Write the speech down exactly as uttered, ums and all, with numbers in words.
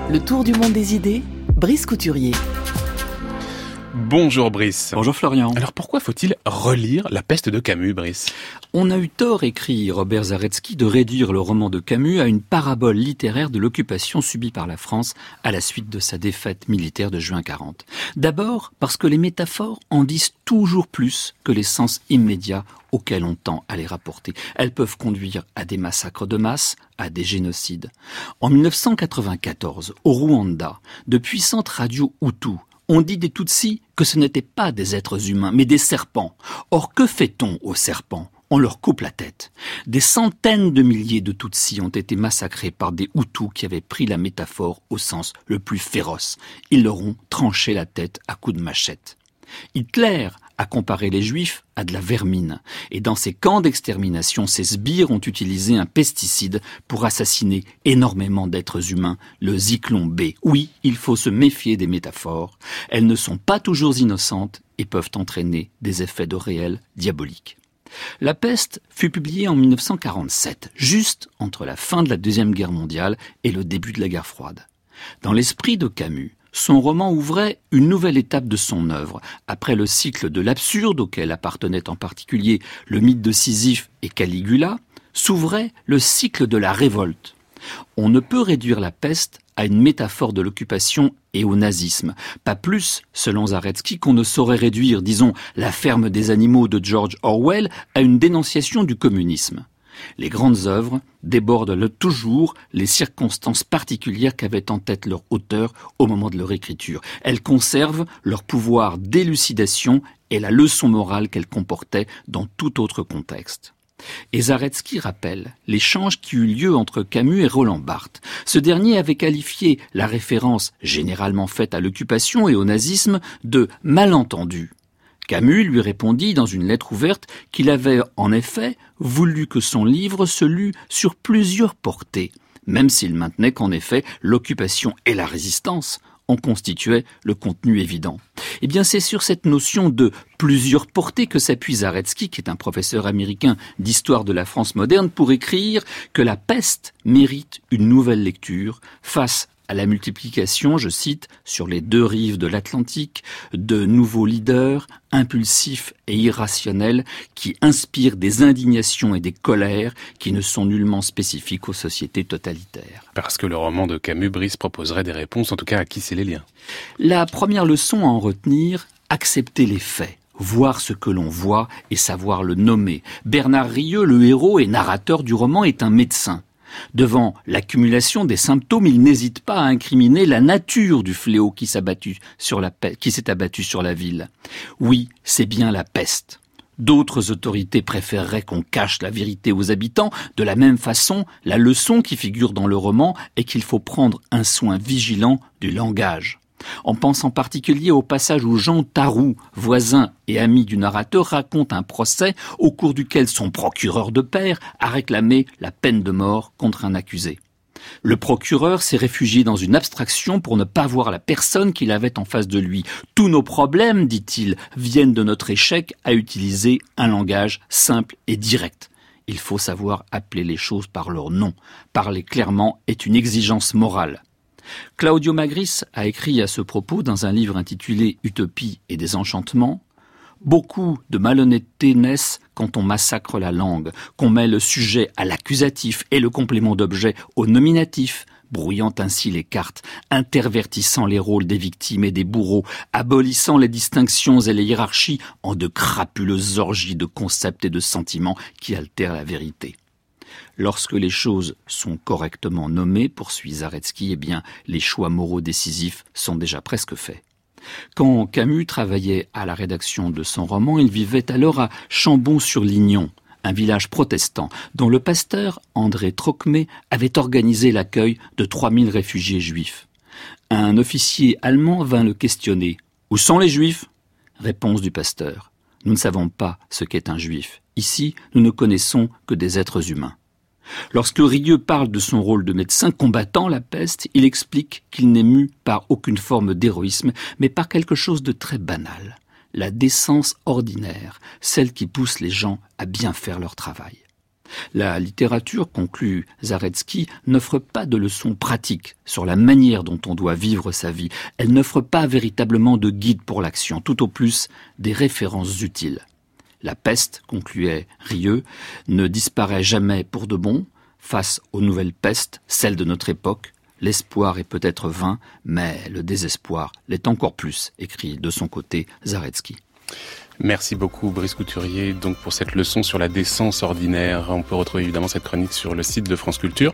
Le tour du monde des idées, Brice Couturier. Bonjour Brice. Bonjour Florian. Alors pourquoi faut-il relire La Peste de Camus, Brice ? On a eu tort, écrit Robert Zaretsky, de réduire le roman de Camus à une parabole littéraire de l'occupation subie par la France à la suite de sa défaite militaire de juin quarante. D'abord parce que les métaphores en disent toujours plus que les sens immédiats auxquels on tend à les rapporter. Elles peuvent conduire à des massacres de masse, à des génocides. En dix-neuf cent quatre-vingt-quatorze, au Rwanda, de puissantes radios Hutus on dit des Tutsis que ce n'étaient pas des êtres humains, mais des serpents. Or, que fait-on aux serpents ? On leur coupe la tête. Des centaines de milliers de Tutsis ont été massacrés par des Hutus qui avaient pris la métaphore au sens le plus féroce. Ils leur ont tranché la tête à coups de machette. Hitler a comparé les Juifs à de la vermine. Et dans ces camps d'extermination, ces sbires ont utilisé un pesticide pour assassiner énormément d'êtres humains, le zyklon B. Oui, il faut se méfier des métaphores. Elles ne sont pas toujours innocentes et peuvent entraîner des effets de réel diaboliques. La Peste fut publiée en dix-neuf cent quarante-sept, juste entre la fin de la Deuxième Guerre mondiale et le début de la guerre froide. Dans l'esprit de Camus, son roman ouvrait une nouvelle étape de son œuvre. Après le cycle de l'absurde, auquel appartenaient en particulier le mythe de Sisyphe et Caligula, s'ouvrait le cycle de la révolte. On ne peut réduire la peste à une métaphore de l'occupation et au nazisme. Pas plus, selon Zaretsky, qu'on ne saurait réduire, disons, La ferme des animaux de George Orwell à une dénonciation du communisme. Les grandes œuvres débordent le toujours les circonstances particulières qu'avaient en tête leur auteur au moment de leur écriture. Elles conservent leur pouvoir d'élucidation et la leçon morale qu'elles comportaient dans tout autre contexte. Et Zaretsky rappelle l'échange qui eut lieu entre Camus et Roland Barthes. Ce dernier avait qualifié la référence généralement faite à l'occupation et au nazisme de « malentendu ». Camus lui répondit dans une lettre ouverte qu'il avait en effet voulu que son livre se lût sur plusieurs portées, même s'il maintenait qu'en effet l'occupation et la résistance en constituaient le contenu évident. Eh bien, c'est sur cette notion de plusieurs portées que s'appuie Zaretsky, qui est un professeur américain d'histoire de la France moderne, pour écrire que La Peste mérite une nouvelle lecture face à la multiplication, je cite, sur les deux rives de l'Atlantique, de nouveaux leaders impulsifs et irrationnels qui inspirent des indignations et des colères qui ne sont nullement spécifiques aux sociétés totalitaires. Parce que le roman de Camus, Brice, proposerait des réponses, en tout cas à qui c'est les liens. La première leçon à en retenir, accepter les faits. Voir ce que l'on voit et savoir le nommer. Bernard Rieu, le héros et narrateur du roman, est un médecin. Devant l'accumulation des symptômes, il n'hésite pas à incriminer la nature du fléau qui s'est abattu sur la, qui s'est abattu sur la ville. Oui, c'est bien la peste. D'autres autorités préféreraient qu'on cache la vérité aux habitants. De la même façon, la leçon qui figure dans le roman est qu'il faut prendre un soin vigilant du langage. On pense en particulier au passage où Jean Taroux, voisin et ami du narrateur, raconte un procès au cours duquel son procureur de pair a réclamé la peine de mort contre un accusé. Le procureur s'est réfugié dans une abstraction pour ne pas voir la personne qu'il avait en face de lui. Tous nos problèmes, dit-il, viennent de notre échec à utiliser un langage simple et direct. Il faut savoir appeler les choses par leur nom. Parler clairement est une exigence morale. Claudio Magris a écrit à ce propos dans un livre intitulé « Utopie et désenchantement ». Beaucoup de malhonnêteté naissent quand on massacre la langue, qu'on met le sujet à l'accusatif et le complément d'objet au nominatif, brouillant ainsi les cartes, intervertissant les rôles des victimes et des bourreaux, abolissant les distinctions et les hiérarchies en de crapuleuses orgies de concepts et de sentiments qui altèrent la vérité. Lorsque les choses sont correctement nommées, poursuit Zaretsky, eh bien, les choix moraux décisifs sont déjà presque faits. Quand Camus travaillait à la rédaction de son roman, il vivait alors à Chambon-sur-Lignon, un village protestant, dont le pasteur André Trocmé avait organisé l'accueil de trois mille réfugiés juifs. Un officier allemand vint le questionner. « Où sont les juifs ?» Réponse du pasteur. « Nous ne savons pas ce qu'est un juif. Ici, nous ne connaissons que des êtres humains. » Lorsque Rieu parle de son rôle de médecin combattant la peste, il explique qu'il n'est mu par aucune forme d'héroïsme, mais par quelque chose de très banal. La décence ordinaire, celle qui pousse les gens à bien faire leur travail. La littérature, conclut Zaretsky, n'offre pas de leçons pratiques sur la manière dont on doit vivre sa vie. Elle n'offre pas véritablement de guide pour l'action, tout au plus des références utiles. La peste, concluait Rieu, ne disparaît jamais pour de bon. Face aux nouvelles pestes, celles de notre époque, l'espoir est peut-être vain, mais le désespoir l'est encore plus, écrit de son côté Zaretsky. Merci beaucoup Brice Couturier donc pour cette leçon sur la décence ordinaire. On peut retrouver évidemment cette chronique sur le site de France Culture.